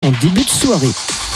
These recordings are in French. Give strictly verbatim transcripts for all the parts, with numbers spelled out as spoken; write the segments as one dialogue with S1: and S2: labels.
S1: en début de soirée.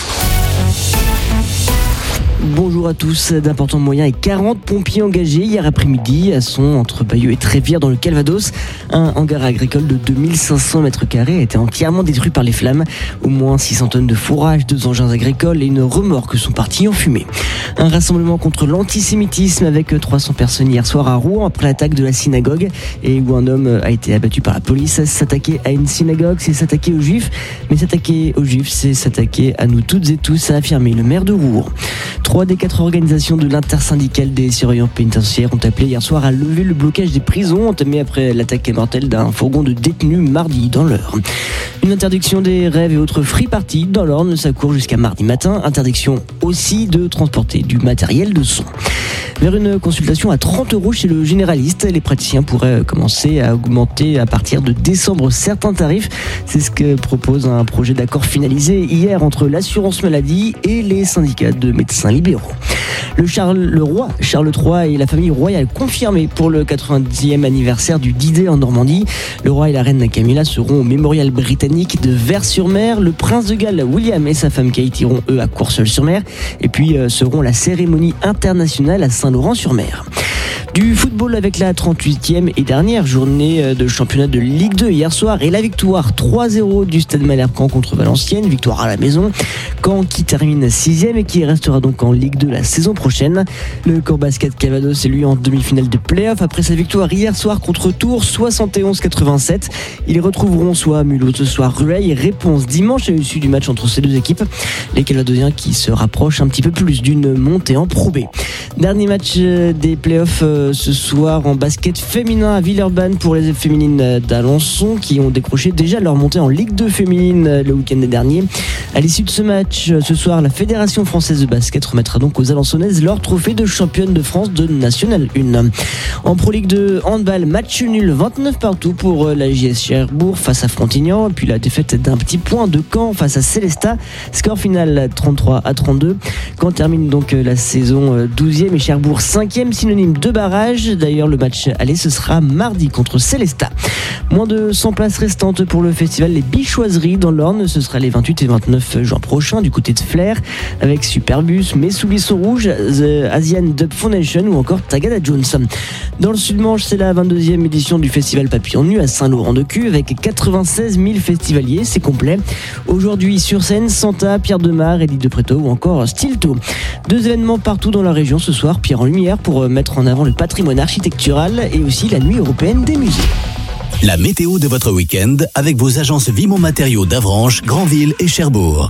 S1: Bonjour à tous. D'importants moyens et quarante pompiers engagés hier après-midi à Son, entre Bayeux et Trévire dans le Calvados. Un hangar agricole de deux mille cinq cents mètres carrés a été entièrement détruit par les flammes. Au moins six cents tonnes de fourrage, deux engins agricoles et une remorque sont partis en fumée. Un rassemblement contre l'antisémitisme avec trois cents personnes hier soir à Rouen après l'attaque de la synagogue et où un homme a été abattu par la police. S'attaquer à une synagogue, c'est s'attaquer aux juifs, mais s'attaquer aux juifs, c'est s'attaquer à nous toutes et tous, a affirmé le maire de Rouen. Trois des quatre organisations de l'intersyndicale des surveillants pénitentiaires ont appelé hier soir à lever le blocage des prisons entamé après l'attaque mortelle d'un fourgon de détenus mardi dans l'Eure. Une interdiction des rêves et autres free parties dans l'Orne, ça court jusqu'à mardi matin. Interdiction aussi de transporter du matériel de son. Vers une consultation à trente euros chez le généraliste, les praticiens pourraient commencer à augmenter à partir de décembre certains tarifs. C'est ce que propose un projet d'accord finalisé hier entre l'assurance maladie et les syndicats de médecins libéraux. Le, Charles, le roi Charles trois et la famille royale confirmés pour le quatre-vingt-dixième anniversaire du D-Day en Normandie. Le roi et la reine Camilla seront au mémorial britannique de Vers-sur-Mer. Le prince de Galles, William, et sa femme Kate iront eux à Courseulles-sur-Mer et puis euh, seront la cérémonie internationale à Saint-Laurent-sur-Mer. Du football avec la trente-huitième et dernière journée de championnat de Ligue deux hier soir et la victoire trois zéro du Stade Malherbe-Caen contre Valenciennes, victoire à la maison. Caen qui termine sixième et qui restera donc en Ligue deux la saison prochaine. Le Caen Basket Calvados est lui en demi-finale de play-off après sa victoire hier soir contre Tours soixante et onze à quatre-vingt-sept. Ils retrouveront soit Mulhouse, soit Rueil. Réponse dimanche à l'issue du match entre ces deux équipes. Les Calvadosiens qui se rapprochent un petit peu plus d'une montée en Pro B. Dernier match des play-offs ce soir en basket féminin à Villeurbanne pour les féminines d'Alençon qui ont décroché déjà leur montée en Ligue deux féminine le week-end dernier. À l'issue de ce match, ce soir, la Fédération française de basket remettra donc aux Alençonnaises leur trophée de championne de France de National un. En Pro Ligue deux handball, match nul vingt-neuf partout pour la J S Cherbourg face à Frontignan, puis la défaite d'un petit point de Caen face à Célestat. Score final trente-trois à trente-deux. Caen termine donc la saison douzième et Cherbourg cinquième, synonyme de barrage. D'ailleurs, le match aller, ce sera mardi contre Célestat. Moins de cent places restantes pour le festival Les Bichoiseries dans l'Orne. Ce sera les vingt-huit et vingt-neuf juin prochains du côté de Flers avec Superbus, Mes souliers sont rouges, The Asian Dub Foundation ou encore Tagada Jones. Dans le Sud-Manche, c'est la vingt-deuxième édition du festival Papillon Nu à Saint-Laurent-de-Cuve avec quatre-vingt-seize mille festivaliers. C'est complet. Aujourd'hui, sur scène, Santa, Pierre Demar, Edith de Préto ou encore Stilto. Deux événements partout dans la région ce soir. Pierre en lumière pour mettre en avant le patrimoine architectural et aussi la nuit européenne des musées.
S2: La météo de votre week-end avec vos agences Vimont Matériaux d'Avranches, Granville et Cherbourg.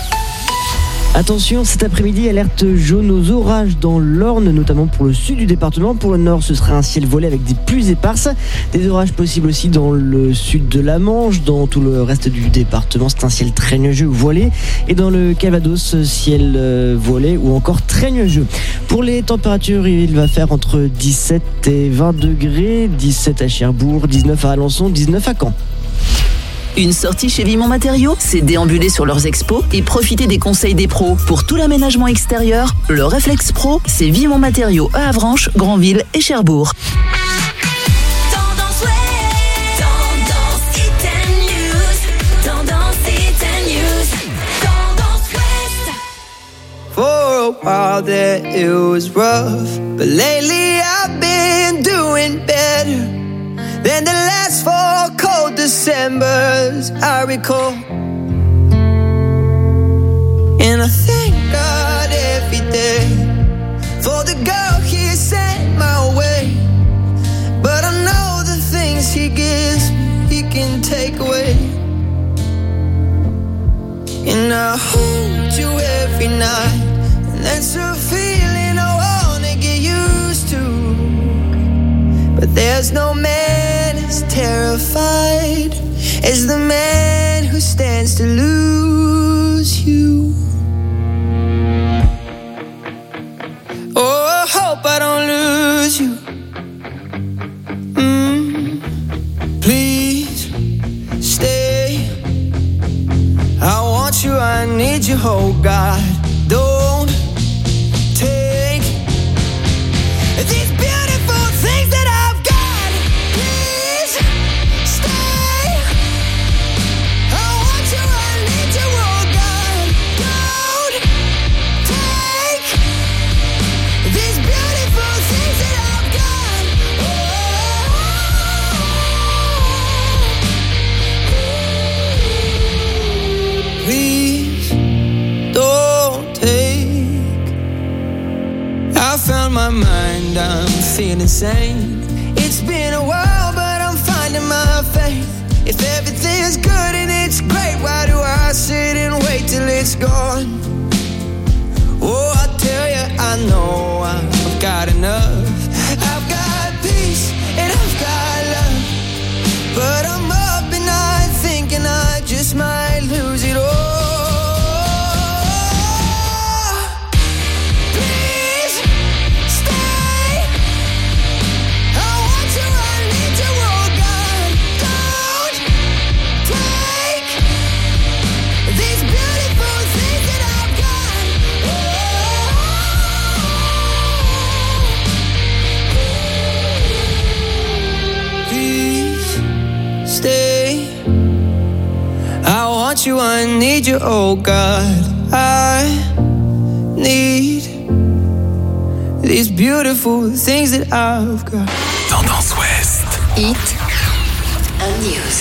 S1: Attention, cet après-midi, alerte jaune aux orages dans l'Orne, notamment pour le sud du département. Pour le nord, ce sera un ciel voilé avec des pluies éparses. Des orages possibles aussi dans le sud de la Manche. Dans tout le reste du département, c'est un ciel très nuageux ou voilé. Et dans le Calvados, ciel euh, voilé ou encore très nuageux. Pour les températures, il va faire entre dix-sept et vingt degrés. dix-sept à Cherbourg, dix-neuf à Alençon, dix-neuf à Caen.
S3: Une sortie chez Vimont Matériaux, c'est déambuler sur leurs expos et profiter des conseils des pros. Pour tout l'aménagement extérieur, le Réflexe Pro, c'est Vimont Matériaux à Avranches, Granville et Cherbourg.
S4: Tendance Ouest, Tendance Hit News, Tendance Hit News, Tendance Ouest.
S5: For a while there it was rough, but lately I've been doing better than the last four cold Decembers I recall. And I thank God every day for the girl He sent my way. But I know the things He gives me, He can take away. And I hold you every night, and that's a feeling I wanna get used to. But there's no man as terrified as the man who stands to lose you. Oh, I hope I don't lose you. Mm, please stay. I want you, I need you, oh God. Don't take these beautiful things that I've got. Please stay. I want you, I need you, oh God. same. It's been a while, but I'm finding my faith. If everything's good and it's great, why do I sit and wait till it's gone? Oh, I tell you, I know I've got enough. I've got peace and I've got love, but I'm up at night thinking I just might lose it all. You, I need you, oh God. I need these beautiful things that I've got.
S6: Tendance Ouest.
S3: Hit and News.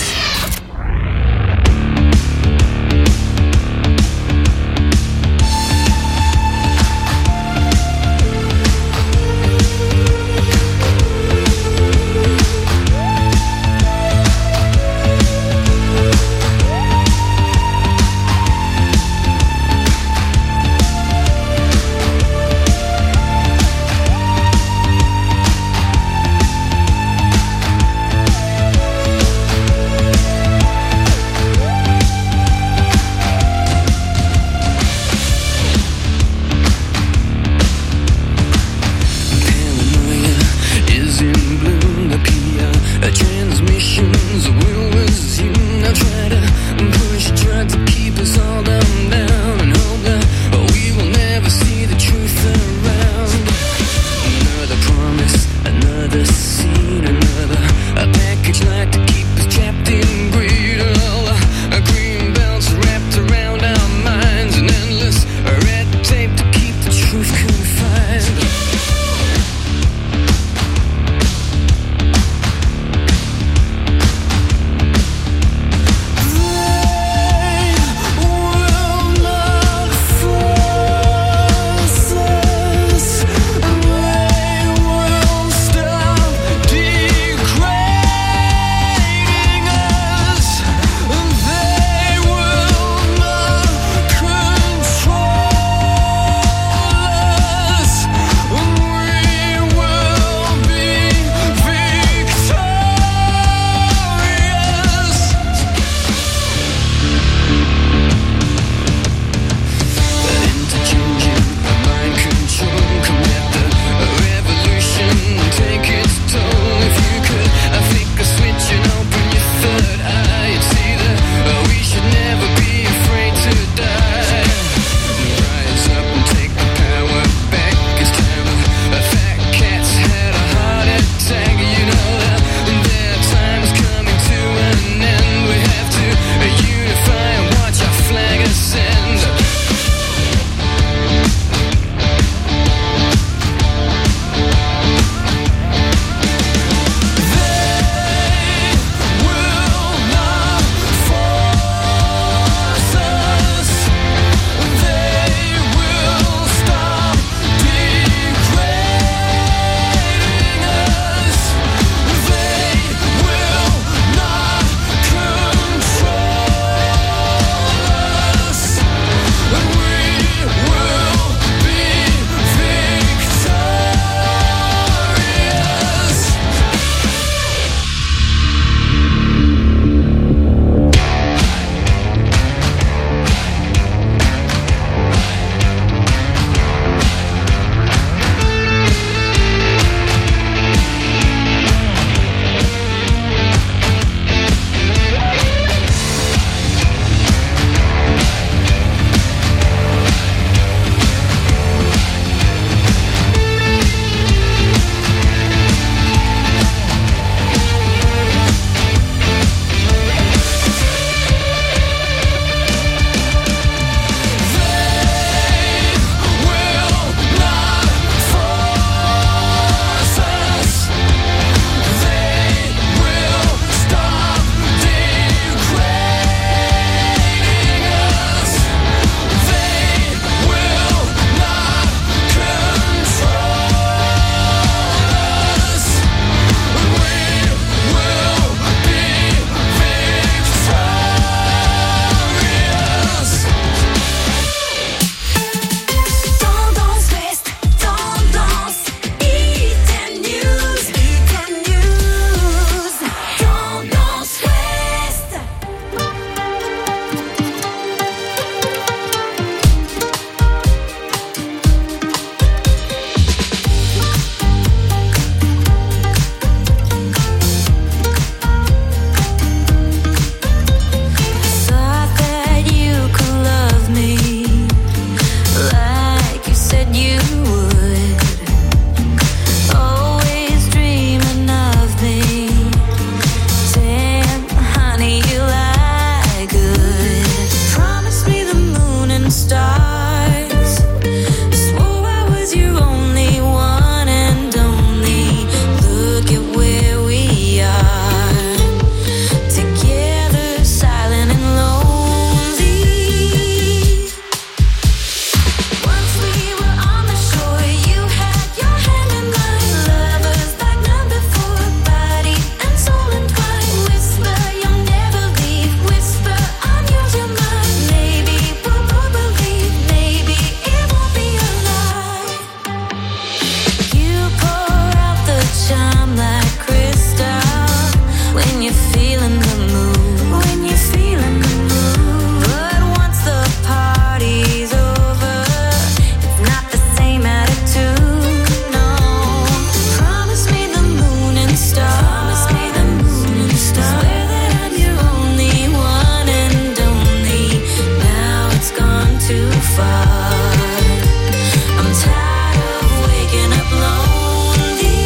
S4: fun. I'm tired of waking up lonely.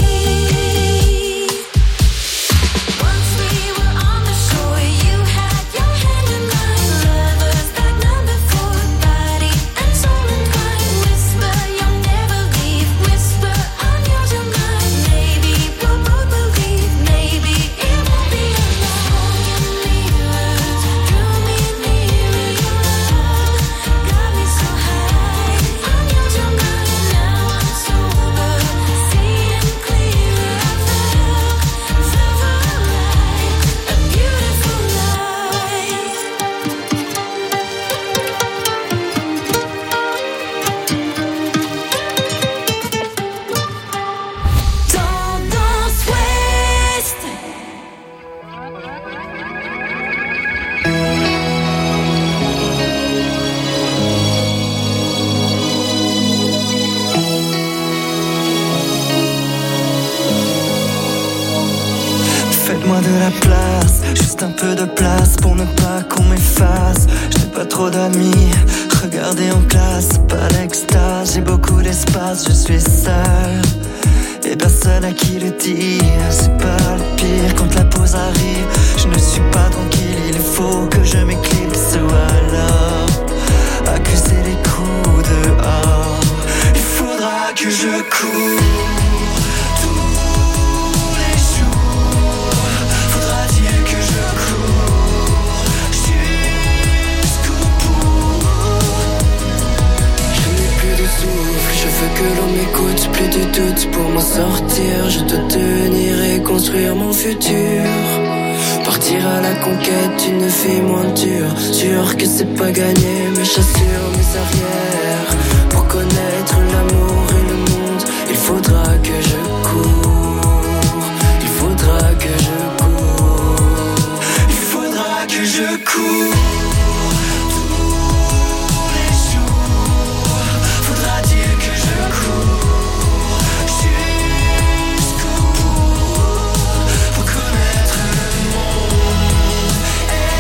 S4: Once we were on the shore, you had your hand in mine. Lovers like none before, body and soul entwined. Whisper you'll never leave, whisper I'm yours and mine. Maybe we'll both believe, maybe it won't be alone. Mirrors drew me nearer, your love got me so high. I'm yours and mine, now I'm sober, seeing clearer. I felt, felt alright, a beautiful life. Tendance Ouest.
S5: Faites-moi de la place, juste un peu de place pour ne pas qu'on m'efface. Je n'ai pas trop d'amis, regardez en classe, pas d'extase. J'ai beaucoup d'espace, je suis seul et personne à qui le dire. C'est pas le pire quand la pause arrive. Je ne suis pas tranquille, il faut que je m'éclipse ou alors accuser les coups dehors. Il faudra que je cours tous les jours. Faudra-t-il que je cours jusqu'au bout? Je n'ai plus de souffle, je veux que l'on m'écoute. Plus de doute pour m'en sortir. Je dois tenir et construire mon futur. Partir à la conquête d'une vie moins dure. Sûr que c'est pas gagné, mes chassures, mes arrières. Pour connaître l'amour et le monde, il faudra que je cours. Il faudra que je cours. Il faudra que je cours tous les jours. Faudra-t-il que je cours jusqu'au bout pour connaître le monde et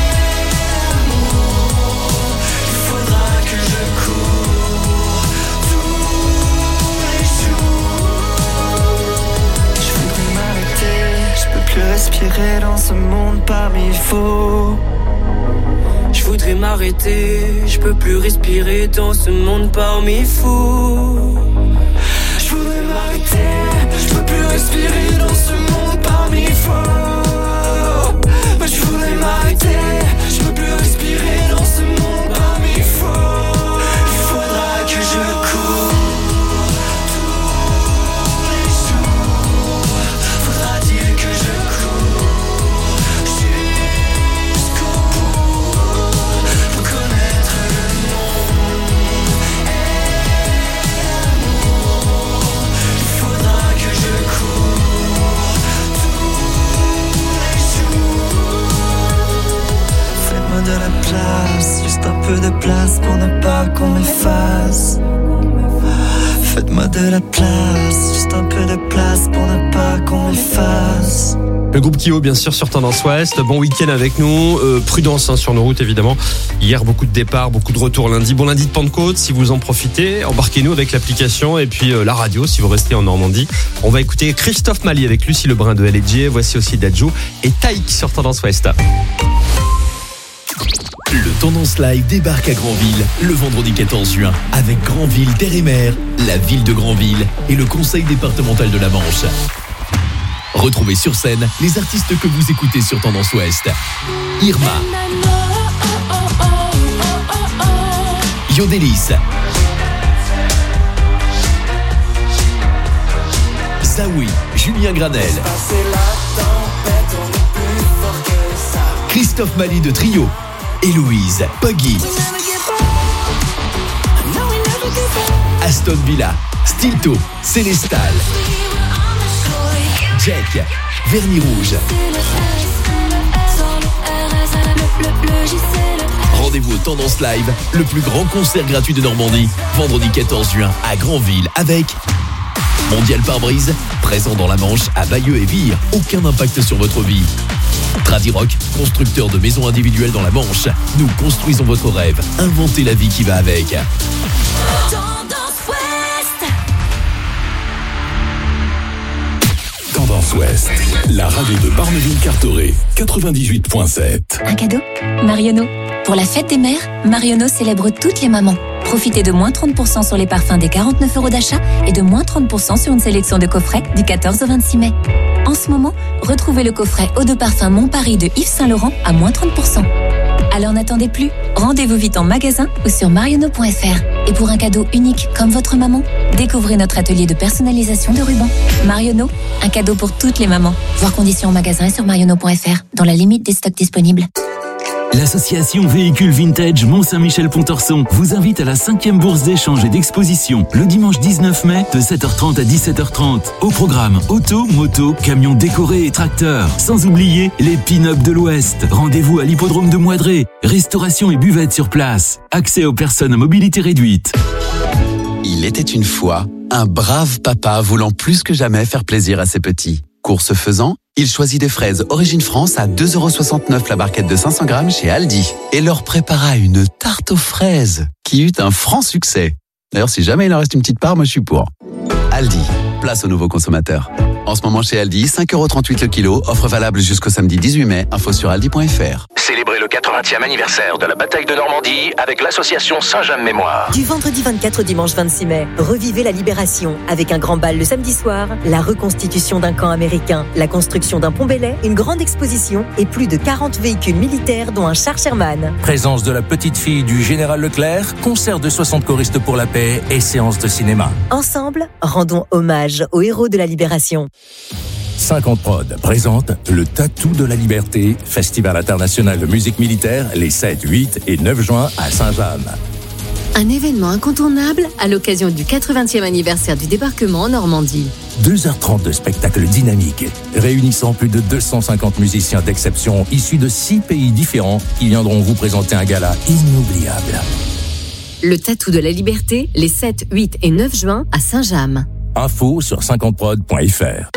S5: l'amour? Il faudra que je cours tous les jours. Je voudrais m'arrêter, je peux plus respirer dans ce monde parmi faux. Je voudrais m'arrêter, je peux plus respirer dans ce monde parmi fous. Je voudrais m'arrêter, je peux plus respirer dans ce monde parmi faux. Mais je voudrais m'arrêter, je peux plus respirer dans ce monde parmi faux. Il faudra que je cours tous les jours. Faudra-t-il que je cours jusqu'au bout pour connaître le monde et l'amour? Il faudra que je cours tous les jours. Faites-moi de la place, juste un peu de place pour ne pas qu'on m'efface. Faites-moi de la place, juste un peu de place pour ne pas qu'on m'efface.
S6: Le groupe Kyo, bien sûr, sur Tendance Ouest. Bon week-end avec nous. Euh, prudence hein, sur nos routes, évidemment. Hier, beaucoup de départs, beaucoup de retours lundi. Bon lundi de Pentecôte, si vous en profitez. Embarquez-nous avec l'application et puis euh, la radio, si vous restez en Normandie. On va écouter Christophe Mali avec Lucie Lebrun de L G. Voici aussi Dadju et Taïk sur Tendance Ouest.
S2: Le Tendance Live débarque à Granville le vendredi quatorze juin avec Granville Terre et Mer, la ville de Granville et le conseil départemental de la Manche. Retrouvez sur scène les artistes que vous écoutez sur Tendance Ouest. Irma, Yodelis, Zawi, Julien Granel, Christophe Mali de Trio, Héloïse, Puggy, Aston Villa, Stilto, Célestal, Jack, Vernis Rouge. Rendez-vous au Tendance Live, le plus grand concert gratuit de Normandie, vendredi quatorze juin à Granville avec Mondial Pare-Brise, présent dans la Manche à Bayeux et Vire. Aucun impact sur votre vie. Tradirock, constructeur de maisons individuelles dans la Manche. Nous construisons votre rêve. Inventez la vie qui va avec.
S4: Tendance Ouest.
S2: Tendance Ouest, la radio de Barneville-Carteret, quatre-vingt-dix-huit virgule sept.
S7: Un cadeau Marionneau. Pour la fête des mères, Marionneau célèbre toutes les mamans. Profitez de moins trente pour cent sur les parfums des quarante-neuf euros d'achat et de moins trente pour cent sur une sélection de coffrets du quatorze au vingt-six mai. En ce moment, retrouvez le coffret Eau de parfum Mon Paris de Yves Saint Laurent à moins trente pour cent. Alors n'attendez plus, rendez-vous vite en magasin ou sur marionneau point f r. Et pour un cadeau unique comme votre maman, découvrez notre atelier de personnalisation de rubans. Marionneau, un cadeau pour toutes les mamans. Voir conditions en magasin et sur marionneau point f r, dans la limite des stocks disponibles.
S8: L'association Véhicules Vintage Mont-Saint-Michel-Pontorson vous invite à la cinquième bourse d'échange et d'exposition le dimanche dix-neuf mai de sept heures trente à dix-sept heures trente. Au programme auto, moto, camions décorés et tracteurs. Sans oublier les pin-up de l'Ouest. Rendez-vous à l'hippodrome de Moidré. Restauration et buvette sur place. Accès aux personnes à mobilité réduite.
S9: Il était une fois un brave papa voulant plus que jamais faire plaisir à ses petits. Course faisant, il choisit des fraises Origine France à deux euros soixante-neuf la barquette de cinq cents grammes chez Aldi et leur prépara une tarte aux fraises qui eut un franc succès. D'ailleurs, si jamais il en reste une petite part, moi je suis pour. Aldi, place aux nouveaux consommateurs. En ce moment chez Aldi, cinq euros trente-huit le kilo, offre valable jusqu'au samedi dix-huit mai, info sur aldi point f r.
S10: Célébrez le quatre-vingtième anniversaire de la bataille de Normandie avec l'association Saint-James Mémoire.
S11: Du vendredi vingt-quatre au dimanche vingt-six mai, revivez la libération avec un grand bal le samedi soir, la reconstitution d'un camp américain, la construction d'un pont Belay, une grande exposition et plus de quarante véhicules militaires dont un char Sherman.
S12: Présence de la petite fille du général Leclerc, concert de soixante choristes pour la paix et séance de cinéma.
S11: Ensemble, rendons hommage aux héros de la libération.
S12: cinquante Prod présente le Tatou de la Liberté, festival international de musique militaire les sept, huit et neuf juin à Saint-James.
S13: Un événement incontournable à l'occasion du quatre-vingtième anniversaire du débarquement en Normandie.
S12: deux heures trente de spectacle dynamique, réunissant plus de deux cent cinquante musiciens d'exception issus de six pays différents qui viendront vous présenter un gala inoubliable.
S13: Le Tatou de la Liberté, les sept, huit et neuf juin à Saint-James.
S12: Info sur cinquante prod point f r.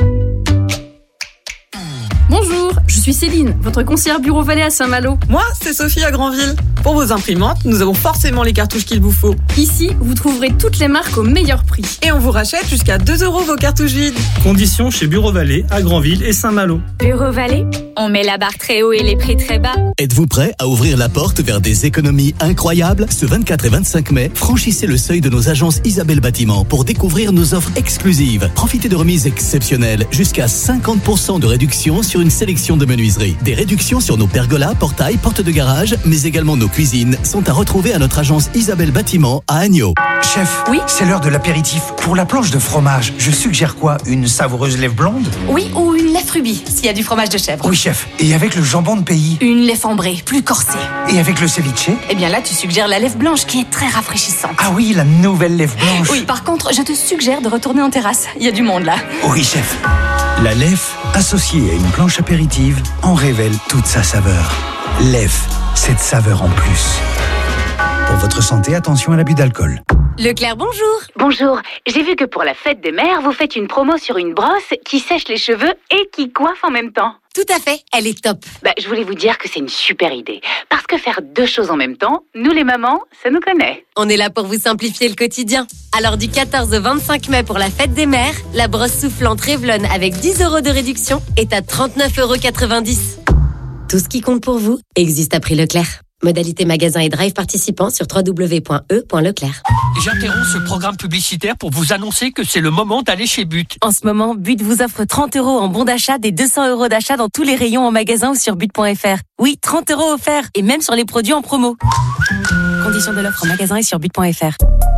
S14: Bonjour, je suis Céline, votre conseillère Bureau Vallée à Saint-Malo.
S15: Moi, c'est Sophie à Granville. Pour vos imprimantes, nous avons forcément les cartouches qu'il vous faut.
S14: Ici, vous trouverez toutes les marques au meilleur prix.
S15: Et on vous rachète jusqu'à deux euros vos cartouches vides.
S16: Conditions chez Bureau Vallée à Granville et Saint-Malo.
S17: Bureau Vallée, on met la barre très haut et les prix très bas.
S2: Êtes-vous prêt à ouvrir la porte vers des économies incroyables? Ce vingt-quatre et vingt-cinq mai, franchissez le seuil de nos agences Isabelle Bâtiment pour découvrir nos offres exclusives. Profitez de remises exceptionnelles, jusqu'à cinquante pour cent de réduction sur une sélection de menuiseries. Des réductions sur nos pergolas, portails, portes de garage, mais également nos cuisines sont à retrouver à notre agence Isabelle Bâtiment à Agneau.
S18: Chef, oui, c'est l'heure de l'apéritif. Pour la planche de fromage, je suggère quoi? Une savoureuse lèvre blonde?
S19: Oui, ou une lèvre rubis, s'il y a du fromage de chèvre.
S18: Oui, chef. Et avec le jambon de pays?
S19: Une lèvre ambrée, plus corsée.
S18: Et avec le ceviche?
S19: Eh bien là, tu suggères la lèvre blanche qui est très rafraîchissante.
S18: Ah oui, la nouvelle lèvre blanche.
S19: Oui, par contre, je te suggère de retourner en terrasse. Il y a du monde là.
S18: Oui, chef. La Lef, associée à une planche apéritive, en révèle toute sa saveur. Lef, cette saveur en plus. Pour votre santé, attention à l'abus d'alcool.
S17: Leclerc, bonjour. Bonjour. J'ai vu que pour la fête des mères, vous faites une promo sur une brosse qui sèche les cheveux et qui coiffe en même temps.
S19: Tout à fait, elle est top.
S17: Bah, je voulais vous dire que c'est une super idée. Parce que faire deux choses en même temps, nous les mamans, ça nous connaît.
S13: On est là pour vous simplifier le quotidien. Alors du quatorze au vingt-cinq mai pour la fête des mères, la brosse soufflante Revlon avec dix euros de réduction est à trente-neuf euros quatre-vingt-dix. Tout ce qui compte pour vous existe à prix Leclerc. Modalité magasin et drive participants sur w w w point e point leclerc.
S20: J'interromps ce programme publicitaire pour vous annoncer que c'est le moment d'aller chez But.
S13: En ce moment, But vous offre trente euros en bon d'achat des deux cents euros d'achat dans tous les rayons en magasin ou sur but point f r. Oui, trente euros offerts et même sur les produits en promo. Conditions de l'offre en magasin et sur but point f r.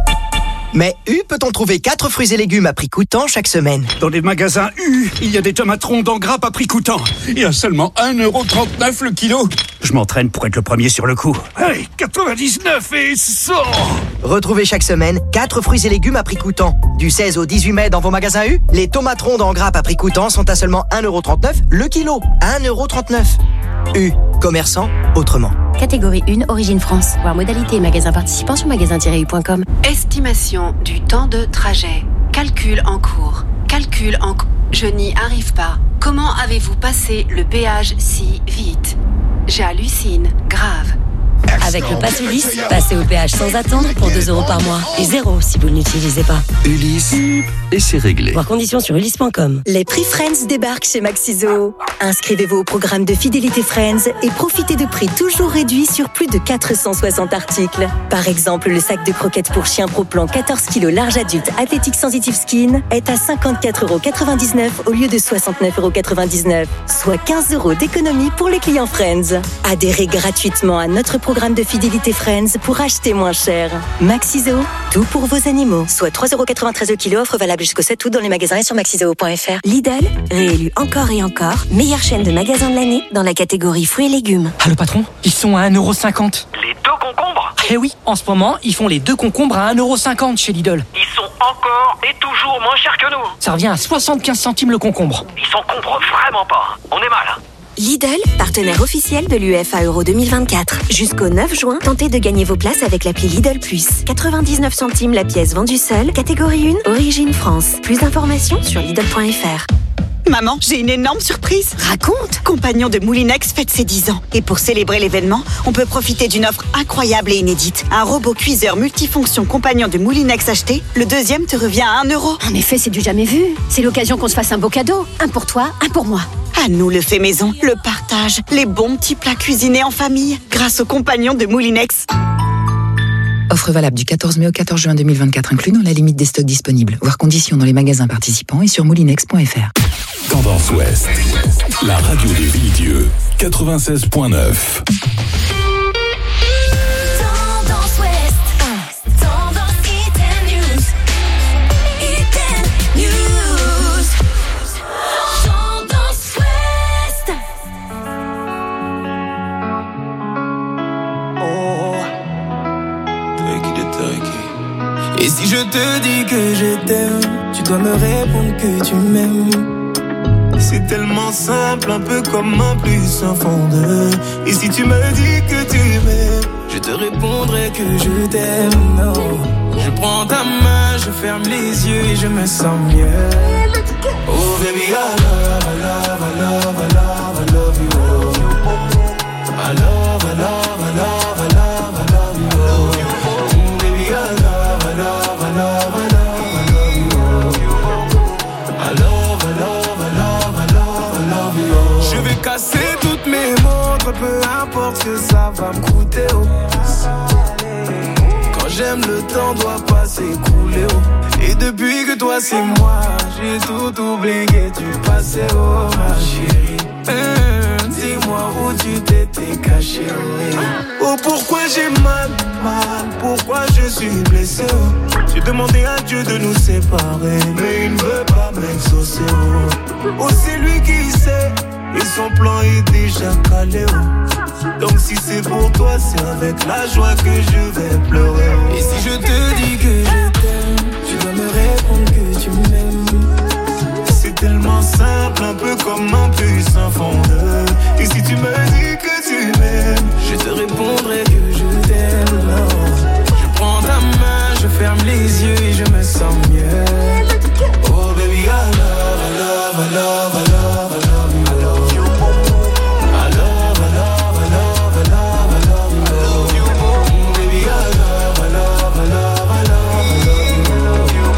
S21: Mais U peut-on trouver quatre fruits et légumes à prix coûtant chaque semaine?
S22: Dans les magasins U, il y a des tomates rondes en grappe à prix coûtant. Et à seulement un euro trente-neuf le kilo. Je m'entraîne pour être le premier sur le coup. Allez, quatre-vingt-dix-neuf et cent.
S21: Retrouvez chaque semaine quatre fruits et légumes à prix coûtant. Du seize au dix-huit mai dans vos magasins U, les tomates rondes en grappe à prix coûtant sont à seulement un euro trente-neuf le kilo. un euro trente-neuf. U, commerçant autrement.
S7: Catégorie un, Origine France. Voir modalité et magasin participant sur magasin tiret u point com.
S23: Estimation du temps de trajet. Calcul en cours. Calcul en cours. Je n'y arrive pas.
S1: Comment avez-vous passé le péage si vite? J'hallucine, grave.
S13: Avec le Pass Ulysse, passez au péage sans attendre pour deux euros par mois. Et zéro si vous ne l'utilisez pas.
S2: Ulysse, et c'est réglé.
S13: Voir conditions sur ulysse point com.
S11: Les prix Friends débarquent chez Maxiso. Inscrivez-vous au programme de fidélité Friends et profitez de prix toujours réduits sur plus de quatre cent soixante articles. Par exemple, le sac de croquettes pour chien Pro Plan quatorze kilos large adulte Athletic Sensitive Skin est à cinquante-quatre euros quatre-vingt-dix-neuf au lieu de soixante-neuf euros quatre-vingt-dix-neuf, soit quinze euros d'économie pour les clients Friends. Adhérez gratuitement à notre programme de fidélité Friends pour acheter moins cher. Maxiso, tout pour vos animaux. Soit trois euros quatre-vingt-treize le kilo, offre valable jusqu'au sept août dans les magasins et sur maxiso point f r.
S3: Lidl, réélu encore et encore, meilleure chaîne de magasins de l'année dans la catégorie fruits et légumes.
S23: Ah le patron, ils sont à un euro cinquante.
S20: Les deux concombres?
S23: Eh oui, en ce moment, ils font les deux concombres à un euro cinquante chez Lidl.
S20: Ils sont encore et toujours moins chers que nous.
S23: Ça revient à soixante-quinze centimes le concombre.
S20: Ils s'encombrent vraiment pas. On est mal.
S3: Lidl, partenaire officiel de l'U E F A Euro deux mille vingt-quatre. Jusqu'au neuf juin, tentez de gagner vos places avec l'appli Lidl Plus. quatre-vingt-dix-neuf centimes la pièce vendue seule, catégorie un, origine France. Plus d'informations sur Lidl point f r.
S24: Maman, j'ai une énorme surprise.
S3: Raconte.
S24: Compagnon de Moulinex fête ses dix ans. Et pour célébrer l'événement, on peut profiter d'une offre incroyable et inédite. Un robot cuiseur multifonction Compagnon de Moulinex acheté, le deuxième te revient à un euro.
S19: En effet, c'est du jamais vu. C'est l'occasion qu'on se fasse un beau cadeau. Un pour toi, un pour moi.
S24: À nous le fait maison, le partage, les bons petits plats cuisinés en famille, grâce aux Compagnons de Moulinex.
S25: Offre valable du quatorze mai au quatorze juin deux mille vingt-quatre, inclus dans la limite des stocks disponibles. Voir conditions dans les magasins participants et sur moulinex point f r.
S26: Tendance Ouest, la radio des Villedieu, quatre-vingt-seize point neuf.
S4: Tendance Ouest, Tendance Iten News, Iten News, Tendance Ouest.
S5: Oh, Turkey de Turkey. Et si je te dis que je t'aime, tu dois me répondre que tu m'aimes. C'est tellement simple, un peu comme un plus un fond de. Et si tu me dis que tu m'aimes, je te répondrai que je t'aime. Non, je prends ta main, je ferme les yeux et je me sens mieux. Oh baby, I love, I love, I love, I love, I love you. I love, I love, I love, I love, I love you. Mm, baby, I love, I love, I love, I love, I love you. I love, I love, I love, I love, I love you. Je vais casser toutes mes montres, peu importe ce que ça va me coûter. Oh. Quand j'aime, le temps doit pas s'écouler. Oh. Et depuis que toi c'est moi, j'ai tout oublié, tu passais, oh ma chérie. Hum, dis-moi où tu t'étais caché. Oh, oh pourquoi j'ai mal, mal, pourquoi je suis blessé. Oh. J'ai demandé à Dieu de nous séparer, mais il ne veut pas m'exaucer. Oh, oh c'est lui qui sait, et son plan est déjà calé. Oh. Donc si c'est pour toi, c'est avec la joie que je vais pleurer. Oh. Et si je te dis que je t'aime, tu dois me répondre que tu m'aimes. C'est tellement simple, un peu comme un plus un fondeur. Et si tu me dis que tu m'aimes, je te répondrai que je t'aime. Non. Je prends ta main, je ferme les yeux et je me sens mieux. Oh baby, I love, I love, I love, I love, I love you. I love you. I love, I love, I love, I love, I love you. I love you. Mm, baby, I love, I love, I love, I love, I love you.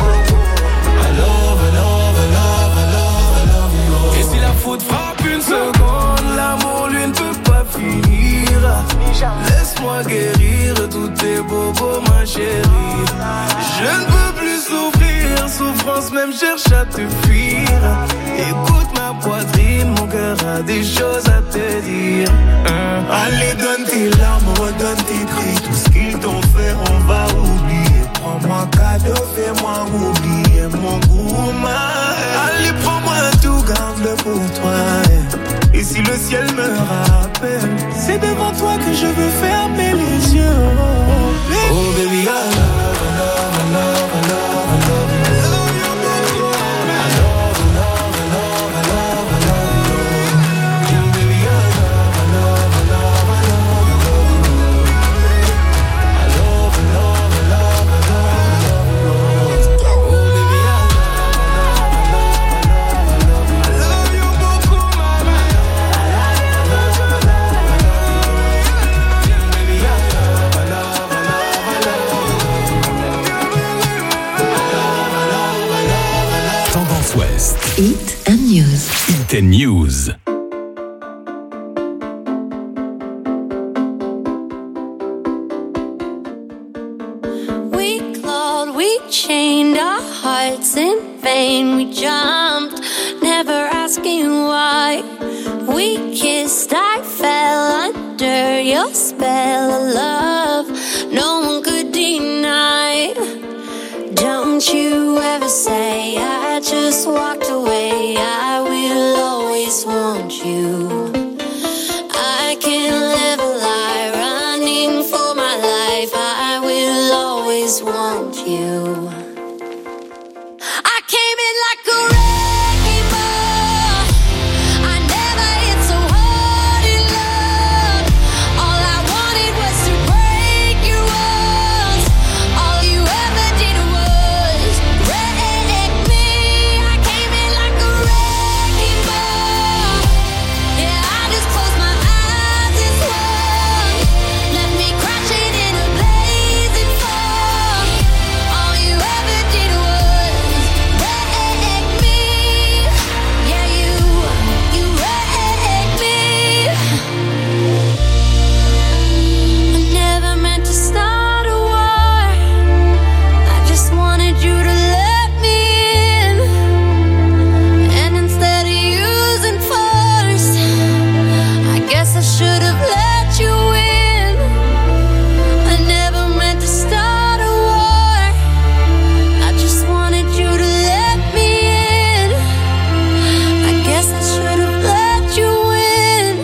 S5: I love, I love, I love, I love, I love you. Et si la faute frappe une seconde, l'amour lui ne peut pas finir. Laisse-moi guérir tous tes bobos, ma chérie. Je ne peux plus souffrir, souffrance même cherche à te fuir. Écoute ma poitrine, mon cœur a des choses à te dire. hein. Allez, donne tes larmes, redonne tes cris. Tout ce qu'ils t'ont fait, on va oublier. Prends-moi cadeau, fais-moi oublier mon goût. Allez, prends-moi tout, garde-le pour toi. Et si le ciel me rappelle, c'est devant toi que je veux fermer les yeux. Oh baby, oh, baby I love, I love, I love, I love, I love you. I love you, baby. I love, I love, I love, I love, I love you. Yeah, baby, I love, I love, I love, I love, I love you.
S6: Hit and News.
S26: Hit and News.
S4: We clawed, we chained our hearts in vain. We jumped, never asking why. We kissed, I fell under your spell of love. No one could deny. Don't you ever say I just walked away. I will always want you. I can't live a lie running for my life. I will always want you. I came in like a wrecking ball. I never hit so hard in love. All I wanted was to break your walls. All you ever did was wreck me. I came in like a wrecking ball. Yeah, I just closed my eyes and swung. Let me crash it in a blazing fall. All you ever did was wreck me. Yeah, you, you wrecked me. I never meant to start a war. I just wanted you to let me in. And instead of using force, I guess I should have let you in. I never meant to start a war. I just wanted you to let me in. I guess I should have let you in.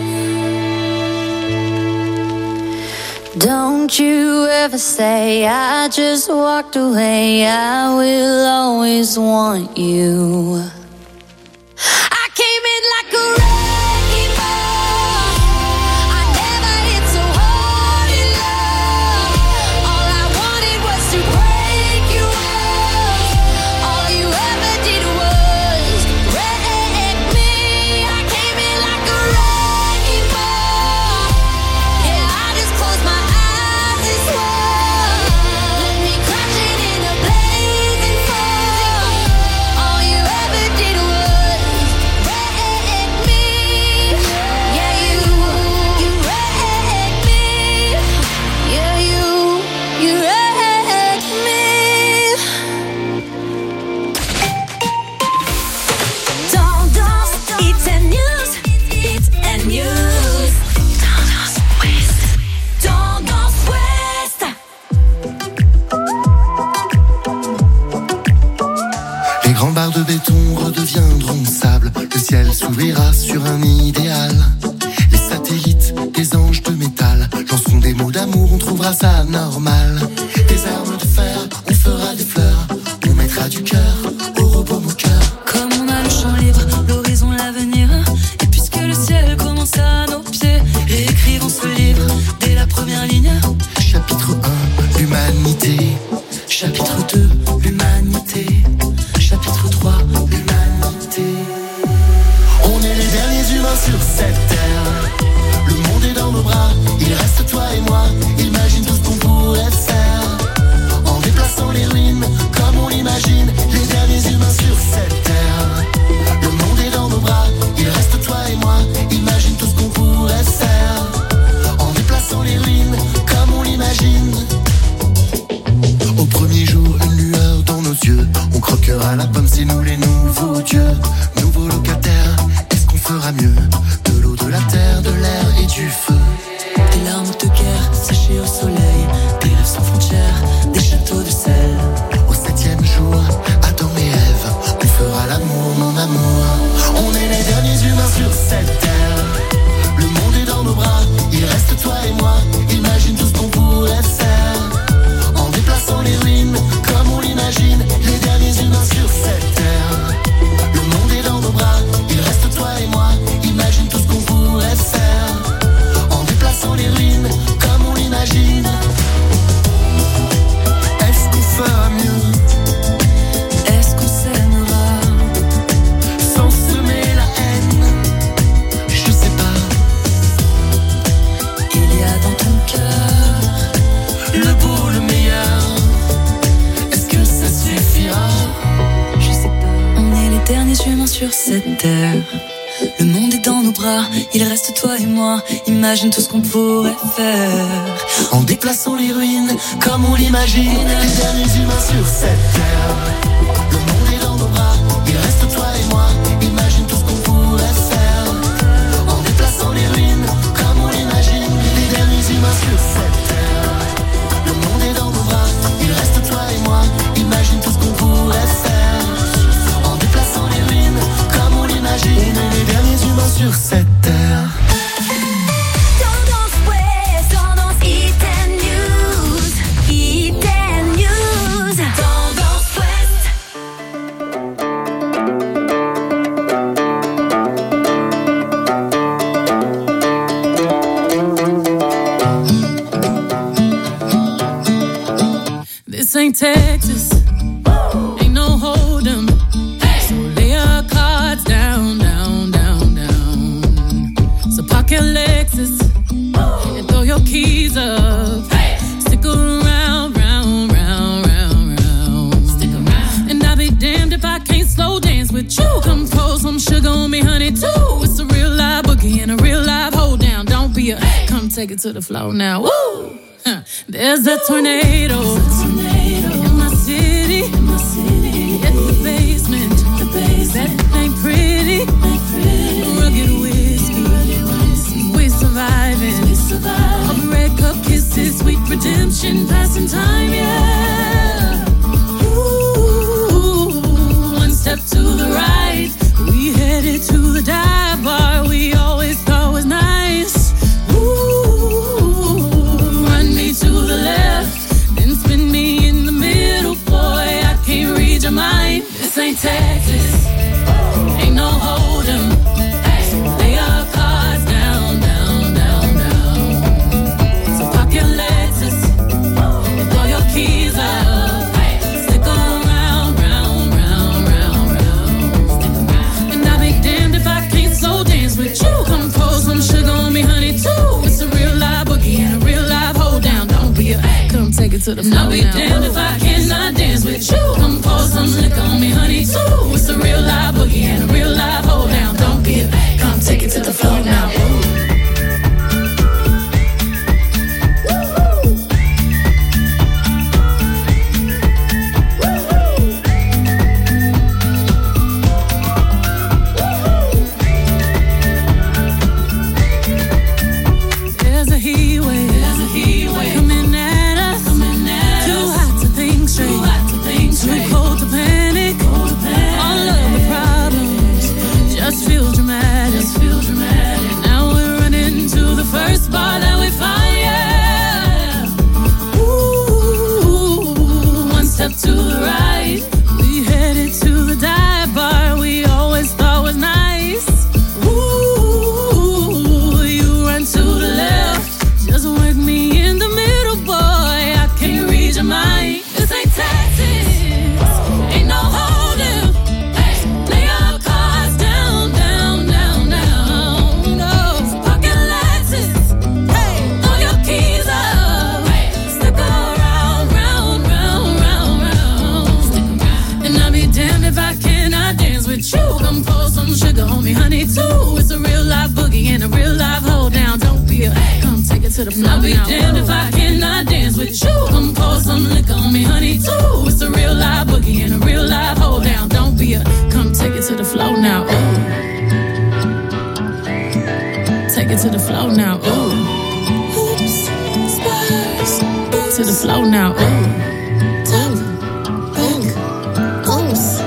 S4: Don't you ever say I just walked away. I will always want you. I came in like a wrecking ball. I never hit so hard in love. All I wanted was to break your walls. All you ever did was wreck me. I came in like a wrecking ball. Yeah, I just closed my eyes and swung. Let me crash it in a blazing fall. All you ever did was wreck me. Yeah, you, you wrecked me. Yeah, you, you wrecked me. Tendance, it's a news, it's a news. Tendance Ouest. Tendance Ouest.
S8: Les grands barres de béton redeviendront sable. Le ciel s'ouvrira sur un idéal. Les satellites, des anges de métal, lanceront des mots d'amour, on trouvera ça normal. Des armes de fer, on fera des fleurs. On mettra du cœur au robot moqueur.
S9: Comme on a le champ libre, l'horizon, l'avenir. Et puisque le ciel commence à nos pieds, réécrivons ce livre dès la première ligne.
S8: Chapitre un, l'humanité. Chapitre deux, l'humanité. Chapitre trois, l'humanité. On est les derniers humains sur cette terre. Le monde est dans nos bras, il reste toi et moi. Imagine tout ce qu'on pourrait faire. En déplaçant les ruines, comme on l'imagine. Les derniers humains sur cette terre. Le monde est dans nos bras, il reste toi et moi. Imagine tout ce qu'on pourrait faire. En déplaçant les ruines, comme on l'imagine. Au premier jour, une lueur dans nos yeux. On croquera la pomme, c'est nous les nouveaux dieux. Nouveaux locataires, est-ce qu'on fera mieux? De l'eau, de la terre, de l'air et du feu.
S9: Des larmes de guerre séchées au soleil, des rêves sans frontières, des châteaux de sel.
S8: Au septième jour, Adam et Ève, on fera l'amour, mon amour. On est les derniers humains sur cette terre. Le monde est dans nos bras, il reste toi et moi. Imagine tout ce qu'on pourrait faire. En déplaçant les ruines, comme on l'imagine. Les derniers humains sur cette terre. Le monde est dans nos bras, il reste toi et moi. Imagine tout ce qu'on pourrait faire. En déplaçant les ruines, comme on l'imagine.
S9: sur cette terre. Le monde est dans nos bras, il reste toi et moi. Imagine tout ce qu'on pourrait faire
S8: en déplaçant les ruines comme on l'imagine. Les derniers humains sur cette terre. Le monde est dans nos bras, il reste toi et moi. Imagine tout ce qu'on pourrait faire en déplaçant les ruines comme on l'imagine. Les derniers humains sur cette terre. Le monde est dans nos bras, il reste toi et moi. Imagine tout ce qu'on pourrait faire en déplaçant les ruines comme on l'imagine. On est les derniers humains sur cette terre.
S4: Tendance Ouest, tendance Hit and News, Hit and News, Tendance Ouest.
S6: This ain't Texas, ain't no hold'em. So lay your cards down, down, down, down. So park your Lexus and throw your keys up. Stick around, round, round, round, round. Stick around. And I'll be damned if I can't slow dance with you. Come pour some sugar on me, honey, too. It's a real live boogie and a real live hold down. Don't be a, come take it to the floor now. Woo! Huh. There's a tornado in my city, in my city. At the basement, the basement. That ain't pretty, ain't pretty. Rugged whiskey, we're surviving. We survive. All the red cup kisses, sweet redemption, passing time, yeah. Ooh, one step to the right, we headed to the dive bar we always thought was nice. Ooh, run me to the left, then spin me in the middle, boy, I can't read your mind. This ain't Texas, ain't no hold'em. Lay your cards down, down, down, down. So park your Lexus and throw your keys up. Stick around, round, round, round, round. And I'll be damned if I can't slow dance with you. Come pour some sugar on me, honey, too. It's a real live boogie and a real live hold down. Don't be a, come take it to the floor. I'll be damned if I cannot dance with you. Come pour some liquor on me, honey, too. It's a real live boogie and a real live hold down. Don't be a, come take it to the floor now. There's a heat wave, there's a heat wave coming at us, coming at too us. Hot to think straight, too hot to think straight, too cold to panic, cold to panic. All of the problems just feel dramatic, just feel dramatic. Now we're running to the first bar that we find, yeah. Ooh, one step to the right, we headed to the dive bar we always thought was nice. Ooh, you run to the left, just work me in the middle, boy, I can't read your mind. This ain't Texas, ain't no hold'em. Lay your cards down, down, down, down. No, park your Lexus, throw your keys up. Stick around, round, round, round, round. And I'll be damned if I cannot dance with you. Come pour some sugar on me, honey, too. It's a real live boogie and a real live hold down. Don't be a, come take it to the floor. I'll be damned if I cannot dance with you. Come pour some liquor on me, honey, too. It's a real live boogie and a real live hold down. Don't be a, come take it to the floor now. Ooh. Take it to the floor now. Ooh. Hoops, spurs, to the floor now. Ooh. Top, back, oops.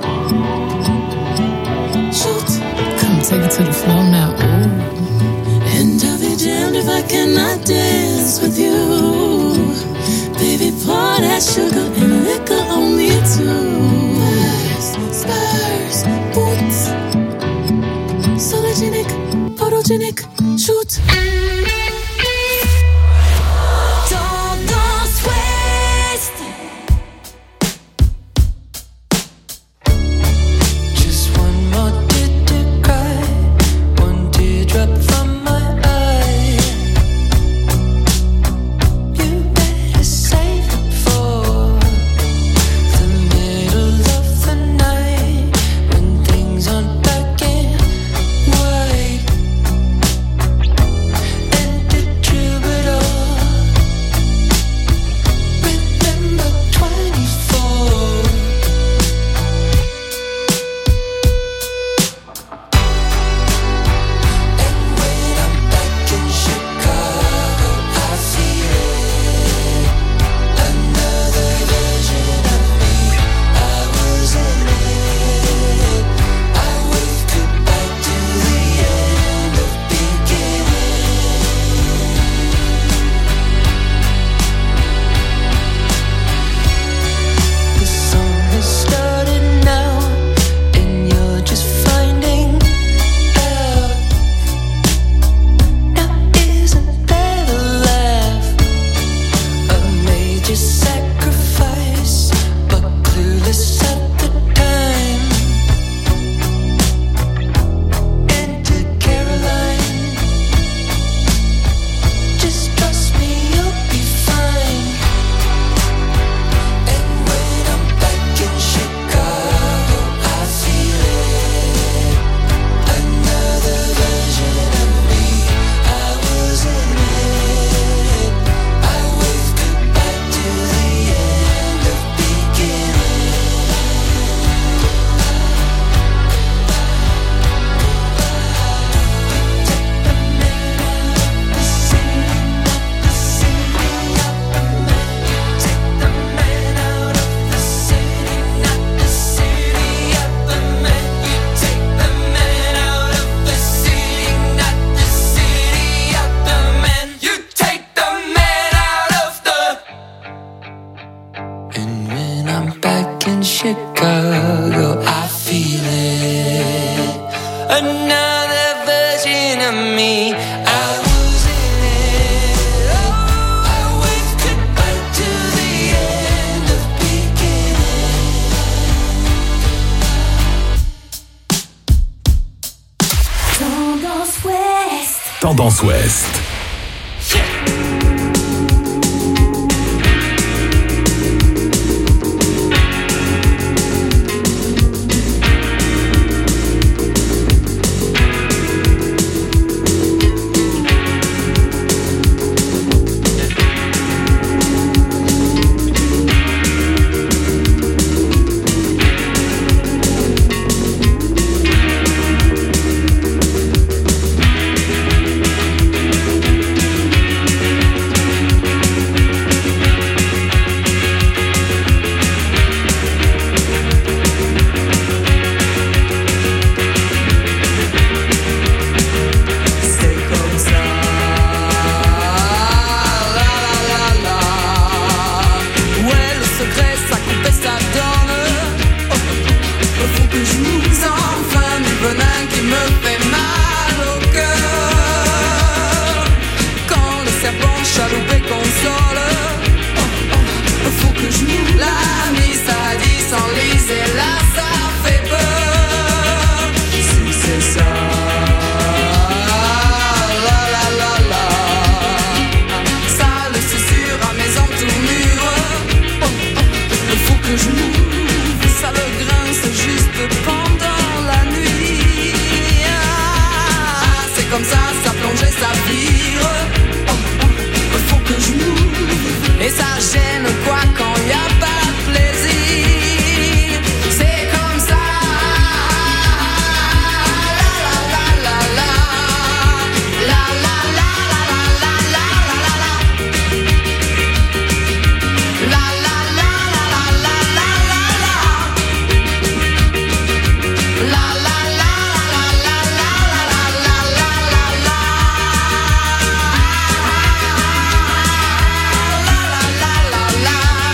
S6: Shoot, come take it to the floor now. Ooh. And I'll be damned if I cannot dance with you. Baby, pour that sugar and liquor on me too. Spurs, spurs, boots. Sologenic, photogenic, shoot.
S4: Tendance Ouest.
S5: Just one more tear to cry, one teardrop from my eye. You better save it for the middle of the night when things are
S10: like in Chicago. I feel it. Another version of me. I was in it. Oh, I went goodbye to the end of beginning.
S4: Tendance Ouest.
S26: Tendance Ouest.
S10: La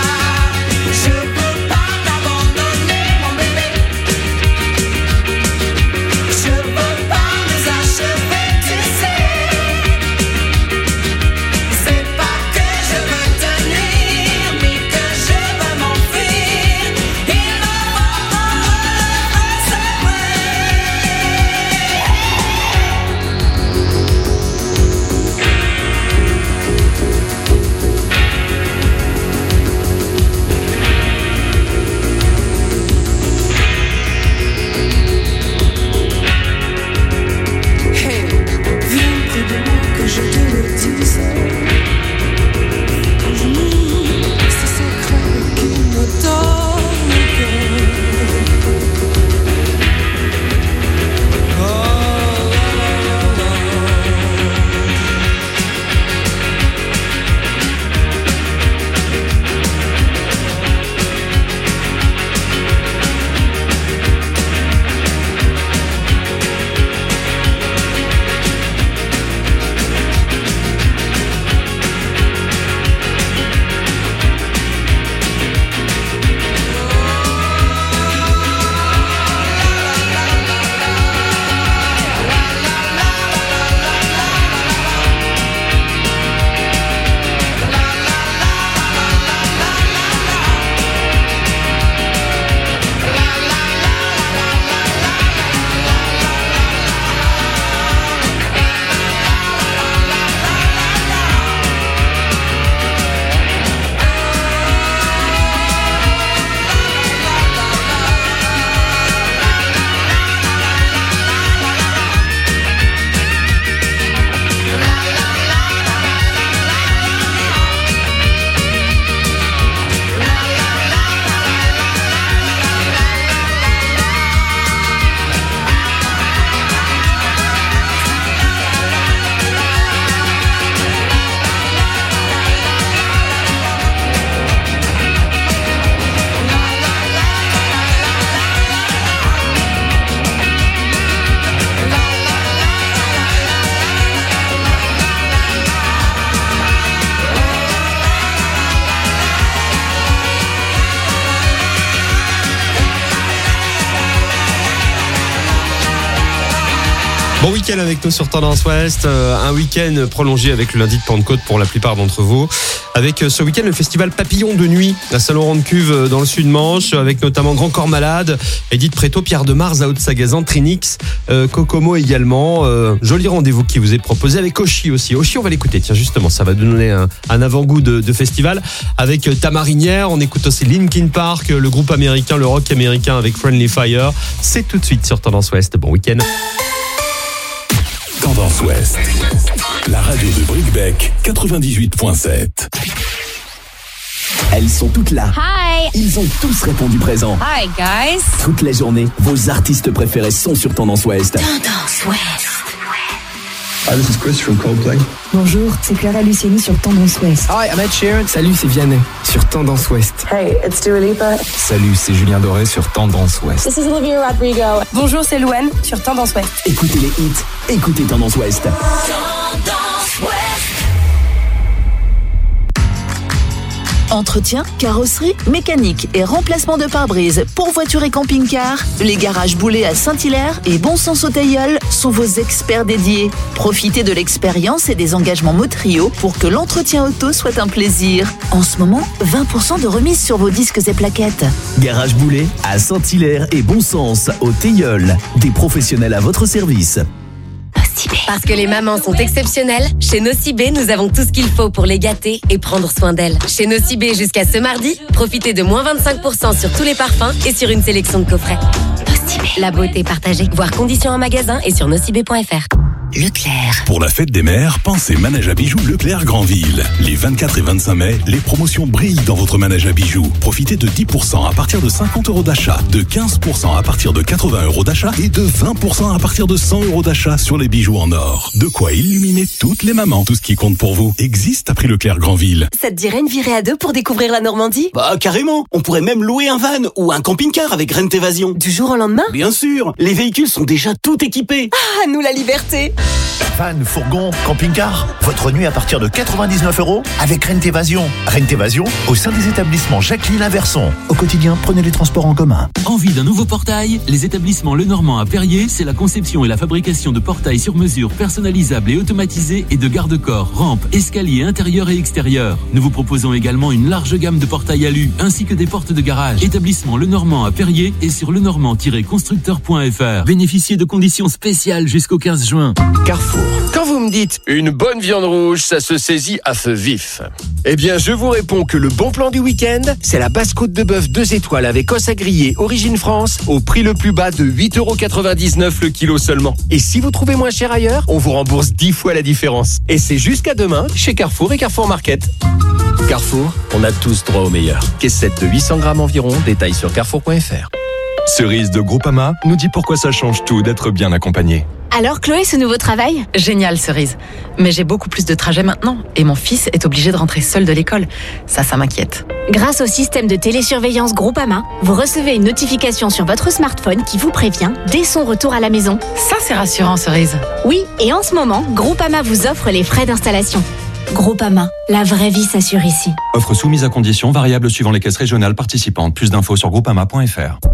S12: Bon week-end avec nous sur Tendance Ouest, euh, un week-end prolongé avec le lundi de Pentecôte pour la plupart d'entre vous. Avec euh, ce week-end le festival Papillon de Nuit à Saint-Laurent-de-Cuve euh, dans le Sud-Manche, avec notamment Grand Corps Malade, Edith Préto, Pierre de Mars, à Haute-Sagazan, Trinix, euh, Kokomo également. Euh, joli rendez-vous qui vous est proposé avec Oshi aussi. Oshi, on va l'écouter, tiens justement, ça va nous donner un, un avant-goût de, de festival. Avec euh, Ta Marinière, on écoute aussi Linkin Park, le groupe américain, le rock américain avec Friendly Fire. C'est tout de suite sur Tendance Ouest. Bon week-end.
S26: Tendance Ouest, la radio de Brickbeck quatre-vingt-dix-huit virgule sept.
S2: Elles sont toutes là.
S14: Hi.
S2: Ils ont tous répondu présent.
S14: Hi, guys.
S2: Toute la journée, vos artistes préférés sont sur Tendance Ouest.
S14: Tendance Ouest.
S15: Hi, this is Chris from Coldplay.
S16: Bonjour, c'est Clara Luciani sur Tendance Ouest.
S17: Hi, I'm Ed Sheeran. Salut, c'est Vianney sur Tendance Ouest.
S16: Hey, it's Dua Lipa.
S17: Salut, c'est Julien Doré sur Tendance Ouest.
S16: This is Olivia Rodrigo. Bonjour, c'est Louane sur Tendance Ouest.
S2: Écoutez les hits, écoutez Tendance Ouest.
S16: Tendance Ouest.
S18: Entretien, carrosserie, mécanique et remplacement de pare-brise pour voitures et camping-cars, les garages Boulet à Saint-Hilaire et Bon Sens au Teilleul sont vos experts dédiés. Profitez de l'expérience et des engagements Motrio pour que l'entretien auto soit un plaisir. En ce moment, vingt pour cent de remise sur vos disques et plaquettes.
S2: Garage Boulet à Saint-Hilaire et Bon Sens au Teilleul. Des professionnels à votre service.
S13: Parce que les mamans sont exceptionnelles, chez Nocibé, nous avons tout ce qu'il faut pour les gâter et prendre soin d'elles. Chez Nocibé, jusqu'à ce mardi, profitez de moins vingt-cinq pour cent sur tous les parfums et sur une sélection de coffrets. Nocibé. La beauté partagée. Voir conditions en magasin et sur nocibé point f r.
S2: Leclerc.
S26: Pour la fête des mères, pensez manège à bijoux Leclerc Grandville. Les vingt-quatre et vingt-cinq mai, les promotions brillent dans votre manège à bijoux. Profitez de dix pour cent à partir de cinquante euros d'achat, de quinze pour cent à partir de quatre-vingts euros d'achat et de vingt pour cent à partir de cent euros d'achat sur les bijoux en or. De quoi illuminer toutes les mamans. Tout ce qui compte pour vous existe à prix Leclerc Grandville.
S18: Ça te dirait une virée à deux pour découvrir la Normandie ?
S27: Bah carrément. On pourrait même louer un van ou un camping-car avec Rent Évasion.
S18: Du jour au lendemain ?
S27: Bien sûr. Les véhicules sont déjà tout équipés.
S18: Ah, nous la liberté !
S28: Van, fourgon, camping-car, votre nuit à partir de quatre-vingt-dix-neuf euros avec Rent Évasion. Rent Évasion au sein des établissements Jacqueline Averson. Au quotidien, prenez les transports en commun.
S29: Envie d'un nouveau portail ? Les établissements Lenormand à Perrier, c'est la conception et la fabrication de portails sur mesure personnalisables et automatisés et de garde-corps, rampes, escaliers intérieurs et extérieurs. Nous vous proposons également une large gamme de portails alu ainsi que des portes de garage. Établissement Lenormand à Perrier et sur lenormand tiret constructeur point f r. Bénéficiez de conditions spéciales jusqu'au quinze juin.
S30: Carrefour. Quand vous me dites une bonne viande rouge, ça se saisit à feu vif. Eh bien, je vous réponds que le bon plan du week-end, c'est la basse-côte de bœuf deux étoiles avec os à griller Origine France au prix le plus bas de huit euros quatre-vingt-dix-neuf le kilo seulement. Et si vous trouvez moins cher ailleurs, on vous rembourse dix fois la différence. Et c'est jusqu'à demain chez Carrefour et Carrefour Market. Carrefour, on a tous droit au meilleur. Caissette de huit cents grammes environ, détail sur carrefour point f r.
S31: Cerise de Groupama nous dit pourquoi ça change tout d'être bien accompagné.
S16: Alors Chloé, ce nouveau travail ?
S25: Génial, Cerise. Mais j'ai beaucoup plus de trajets maintenant et mon fils est obligé de rentrer seul de l'école. Ça, ça m'inquiète.
S16: Grâce au système de télésurveillance Groupama, vous recevez une notification sur votre smartphone qui vous prévient dès son retour à la maison.
S25: Ça, c'est rassurant, Cerise.
S16: Oui, et en ce moment, Groupama vous offre les frais d'installation. Groupama, la vraie vie s'assure ici.
S31: Offre soumise à conditions, variables suivant les caisses régionales participantes. Plus d'infos sur groupama point f r.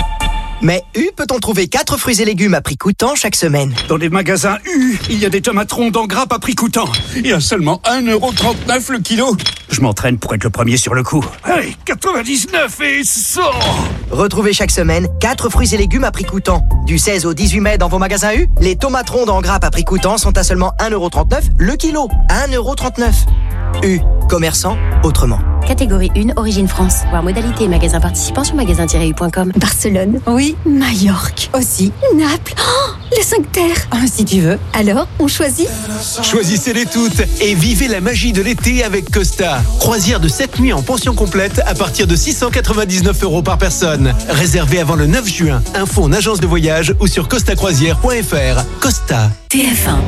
S21: Mais U peut-on trouver quatre fruits et légumes à prix coûtant chaque semaine.
S22: Dans les magasins U, il y a des tomates rondes en grappe à prix coûtant. Et à seulement un euro trente-neuf le kilo. Je m'entraîne pour être le premier sur le coup. Hey, quatre-vingt-dix-neuf et cent.
S21: Retrouvez chaque semaine quatre fruits et légumes à prix coûtant. Du seize au dix-huit mai dans vos magasins U, les tomates rondes en grappe à prix coûtant sont à seulement un euro trente-neuf le kilo. un euro trente-neuf. U, commerçant autrement.
S13: Catégorie un, Origine France. Voir modalité et magasin participant sur magasin tiret u point com.
S16: Barcelone. Oui. Majorque. Aussi. Naples. Oh, les cinq terres.
S25: Ah, si tu veux.
S16: Alors, on choisit ?
S32: Choisissez-les toutes et vivez la magie de l'été avec Costa. Croisière de sept nuits en pension complète à partir de six cent quatre-vingt-dix-neuf euros par personne. Réservé avant le neuf juin. Info en agence de voyage ou sur costa croisière point f r. Costa.
S18: T F un.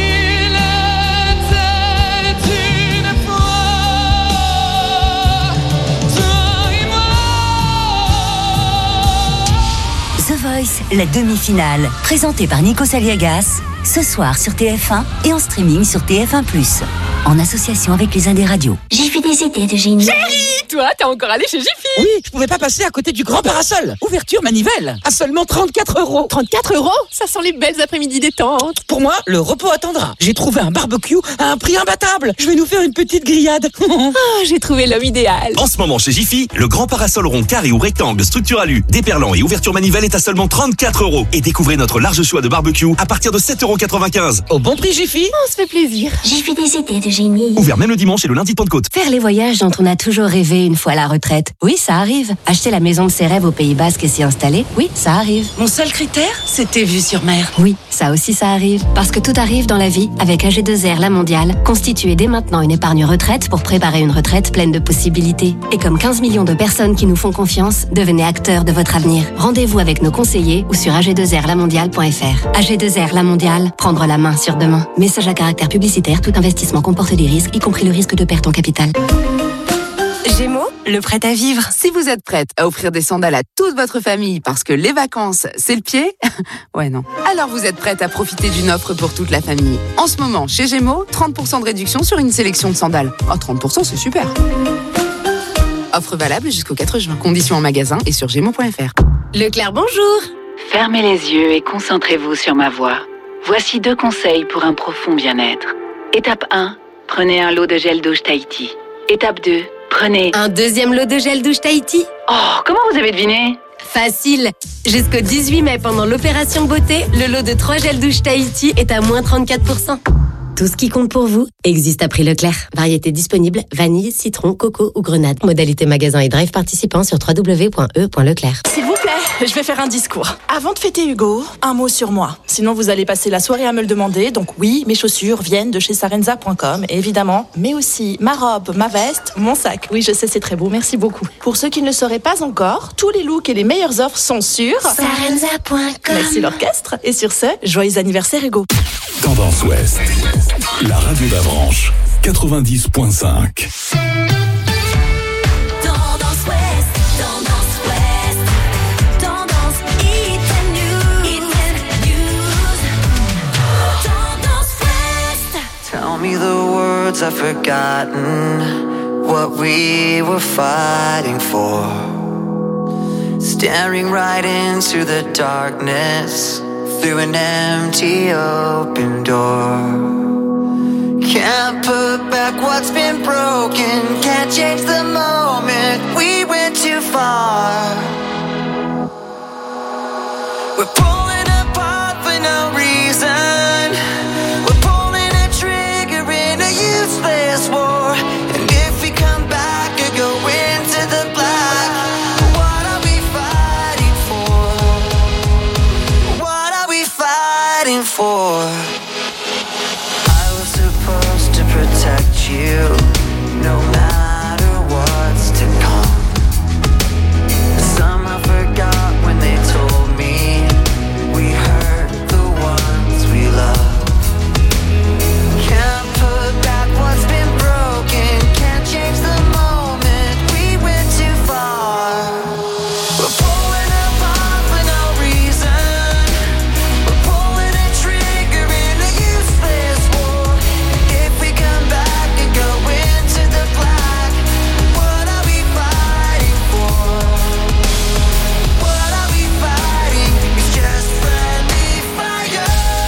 S18: The Voice, la demi-finale, présentée par Nico Saliagas, ce soir sur T F un et en streaming sur T F un plus.
S1: en association avec les Indes Radios.
S3: J'ai fait des idées de génie.
S6: Chérie, toi, t'es encore allé chez Jiffy?
S3: Oui, je pouvais pas passer à côté du grand parasol. Ouverture manivelle, à seulement trente-quatre euros.
S6: trente-quatre euros? Ça sent les belles après-midi détentes.
S3: Pour moi, le repos attendra. J'ai trouvé un barbecue à un prix imbattable. Je vais nous faire une petite grillade.
S6: Oh, j'ai trouvé l'homme idéal.
S7: En ce moment chez Jiffy, le grand parasol rond, carré ou rectangle, structure alu, déperlant et ouverture manivelle est à seulement trente-quatre euros. Et découvrez notre large choix de barbecue à partir de sept euros quatre-vingt-quinze.
S3: Au bon prix Jiffy.
S6: On se fait plaisir.
S3: J'ai fait des idées de génie.
S7: Ouvert même le dimanche et le lundi de Pentecôte.
S13: Faire les voyages dont on a toujours rêvé une fois à la retraite. Oui, ça arrive. Acheter la maison de ses rêves au Pays Basque et s'y installer. Oui, ça arrive.
S3: Mon seul critère, c'était vue sur mer.
S13: Oui, ça aussi ça arrive. Parce que tout arrive dans la vie avec A G deux R La Mondiale. Constituez dès maintenant une épargne retraite pour préparer une retraite pleine de possibilités. Et comme quinze millions de personnes qui nous font confiance, devenez acteurs de votre avenir. Rendez-vous avec nos conseillers ou sur a g deux r la mondiale point f r. A G deux R La Mondiale, prendre la main sur demain. Message à caractère publicitaire, tout investissement comporte des risques, y compris le risque de perte en capital.
S8: Gémeaux, le prêt à vivre. Si vous êtes prête à offrir des sandales à toute votre famille parce que les vacances, c'est le pied, ouais non. Alors vous êtes prête à profiter d'une offre pour toute la famille. En ce moment, chez Gémeaux, trente pour cent de réduction sur une sélection de sandales. Oh, trente pour cent, c'est super. Offre valable jusqu'au quatre juin. Conditions en magasin et sur gémeaux point f r.
S13: Leclerc, bonjour.
S9: Fermez les yeux et concentrez-vous sur ma voix. Voici deux conseils pour un profond bien-être. Étape un, prenez un lot de gel douche Tahiti. Étape deux, prenez...
S13: Un deuxième lot de gel douche Tahiti.
S9: Oh, comment vous avez deviné?
S13: Facile. Jusqu'au dix-huit mai, pendant l'opération beauté, le lot de trois gels douche Tahiti est à moins trente-quatre pour cent. Tout ce qui compte pour vous existe à prix Leclerc. Variété disponible, vanille, citron, coco ou grenade. Modalité magasin et drive participant sur w w w point e point leclerc.
S11: S'il vous plaît, je vais faire un discours. Avant de fêter Hugo, un mot sur moi. Sinon, vous allez passer la soirée à me le demander. Donc oui, mes chaussures viennent de chez sarenza point com, évidemment. Mais aussi ma robe, ma veste, mon sac. Oui, je sais, c'est très beau. Merci beaucoup. Pour ceux qui ne le sauraient pas encore, tous les looks et les meilleures offres sont sur
S4: sarenza point com.
S11: Merci l'orchestre. Et sur ce, joyeux anniversaire Hugo.
S26: Tendance Ouest, la radio d'Avranches, quatre-vingt-dix point cinq.
S4: Tendance Ouest, Tendance Ouest, Tendance Hit and News, Hit and News, Tendance Ouest.
S5: Tell me the words I've forgotten, what we were fighting for. Staring right into the darkness, through an empty open door. Can't put back what's been broken, can't change the moment we went too far. We're pulling apart for no reason, we're pulling a trigger in a useless war. And if we come back or go into the black, what are we fighting for? What are we fighting for? I was supposed to protect you, no matter what's to come. Somehow forgot when they told me we hurt the ones we love. Can't put back what's been broken, can't change the moment we went too far. We're pulling apart for no reason, we're pulling a trigger in a useless war. If we come back and go into the black, what are we fighting for? What are we fighting? It's just friendly fire.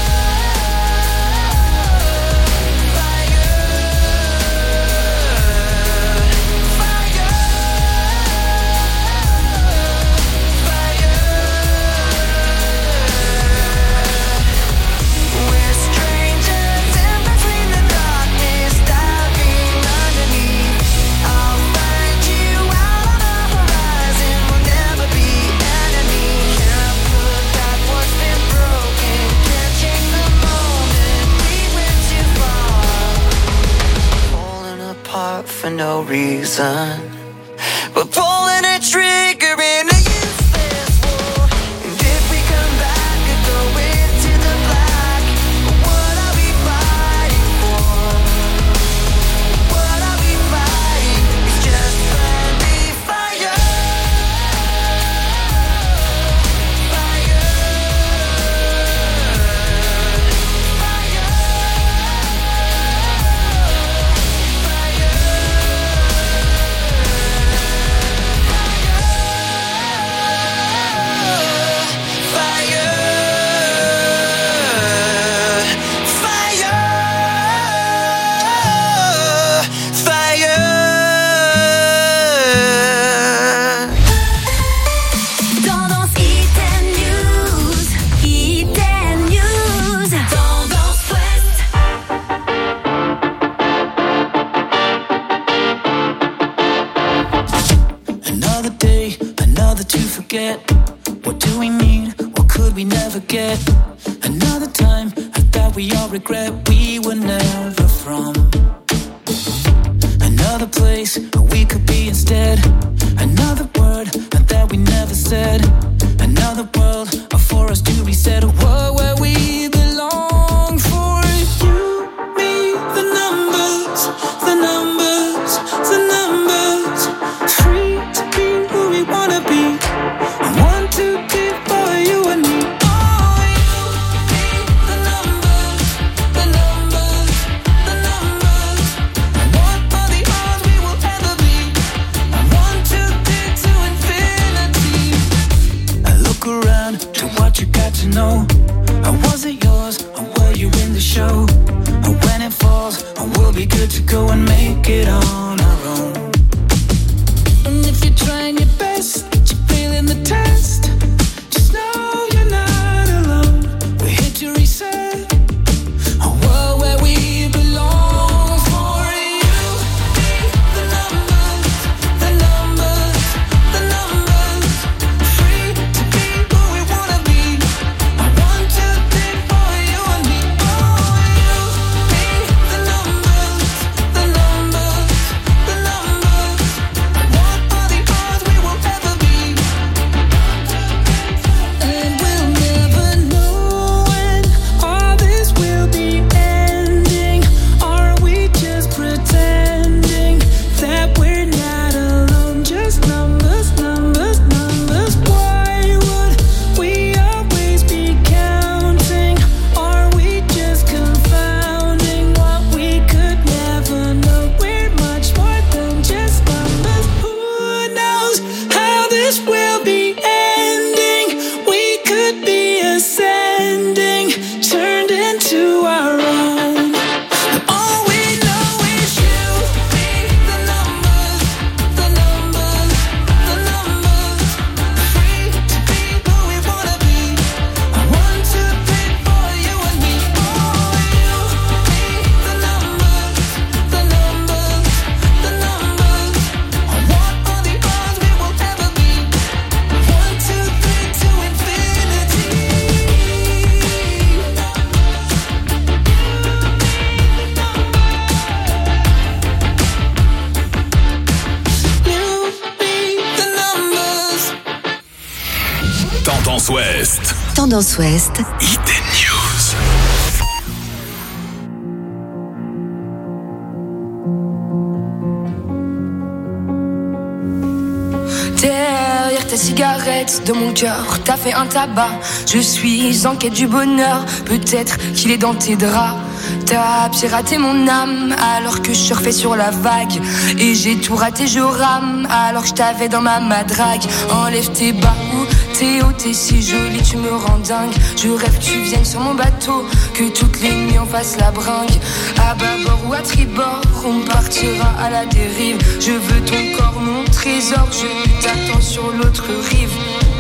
S5: We're strangers in between the darkness, diving underneath. I'll find you out on the horizon, we'll never be enemies. Can't put back what's been broken, can't change the moment we went too far. Pulling apart for no reason, we're pulling a trigger in a useless war. And if we come back and go into the black, what are we fighting for? What are we fighting? It's just friendly fire. Fire.
S2: day, another to forget. What do we need? What could we never get? Another time that we all regret we were never from. Another place we could be instead. Another word that we never said. Another world for us to reset. A world where we belong. For you, me, the numbers, the numbers, the numbers. Free to be who we wanna be. I want to be for you and me. Oh, you, me, the numbers, the numbers, the numbers. I want all the odds we will ever be. I want to get to infinity. I look around to what you got to know. Or was it yours? Or were you in the show? Or when it falls, or we'll be good to go and make it on our own. And if you're trying your best, you're failing the test, just know you're not alone. We're here to reset a world where we belong. For you, me, the numbers, the numbers, the numbers. Free to be who we wanna be. I want to live for you and me. Oh, you, me, the numbers, the numbers, the numbers. I want all the odds we will ever be. And we'll never know when all this will be ending. Are we just pretending that we're not alone? Just numbers, numbers, numbers. Why would we always be counting? Are we just confounding what we could never know? We're much more than just numbers. Who knows how this will be ending? We could be ascending, turned into our own. But all we know is you, me, the numbers, the numbers, the numbers. Free to be who we wanna be. I want to be for you and me. Oh, you, me, the numbers, the numbers, the numbers. I want all the odds we will ever be. One, two, three, to infinity. You, me, the numbers.
S26: Tendance Ouest.
S1: Tendance Ouest.
S26: Hidden News.
S10: Derrière ta cigarette, de mon cœur, t'as fait un tabac. Je suis en quête du bonheur, peut-être qu'il est dans tes draps. T'as piraté mon âme alors que je surfais sur la vague. Et j'ai tout raté, je rame alors que je t'avais dans ma madrague. Enlève tes bas ou t'es haut, t'es si jolie, tu me rends dingue. Je rêve que tu viennes sur mon bateau, que toutes les nuits on fasse la bringue. À bâbord ou à tribord, on partira à la dérive. Je veux ton corps, mon trésor, je t'attends sur l'autre rive.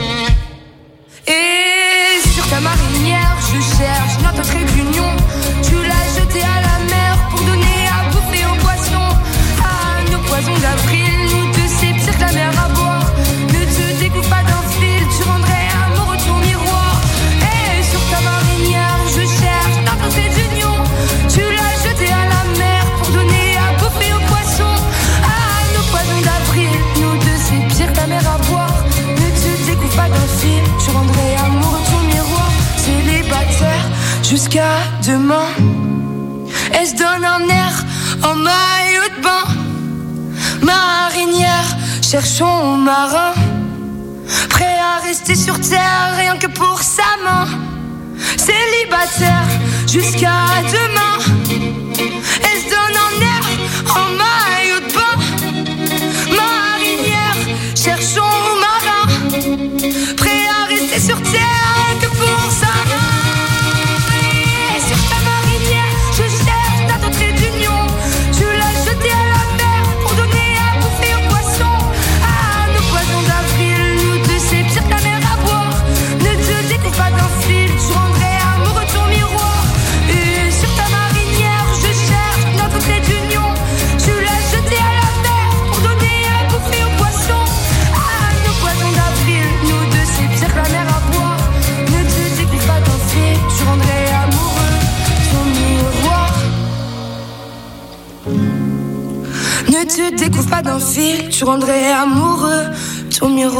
S10: Et sur ta marinière, je cherche notre trait d'union. Tu l'as jeté à la mer pour donner à bouffer aux poissons. À nos poisons d'avril, nous deux c'est pire que la mer à boire. Ne te découpe pas d'un fil, tu rendrais amoureux ton miroir. Et sur ta marinière, je cherche notre trait d'union. Tu l'as jeté à la mer pour donner à bouffer aux poissons. À nos poisons d'avril, nous deux c'est pire que la mer à boire. Ne te découpe pas d'un fil, tu rendrais amoureux ton miroir. Célibataire jusqu'à demain. Elle se donne un air en maillot de bain. Marinière, cherchons marin, prêt à rester sur terre rien que pour sa main. Célibataire jusqu'à demain. Elle se donne un air en maillot de bain. Marinière, cherchons marin, prêt à rester sur terre rien que pour sa main. Et sur ta marinière, je cherche notre trait d'union. Tu l'as jeté à la mer pour donner à bouffer aux poissons. À nos poisons d'avril, nous deux c'est pire que la mer à boire. Ne te découpe pas d'un fil, tu rendrais amoureux ton miroir. Et sur ta marinière, je cherche notre trait d'union. Tu l'as jeté à la mer pour donner à bouffer aux poissons. À découvres pas d'un fil, tu rendrais amoureux ton miroir.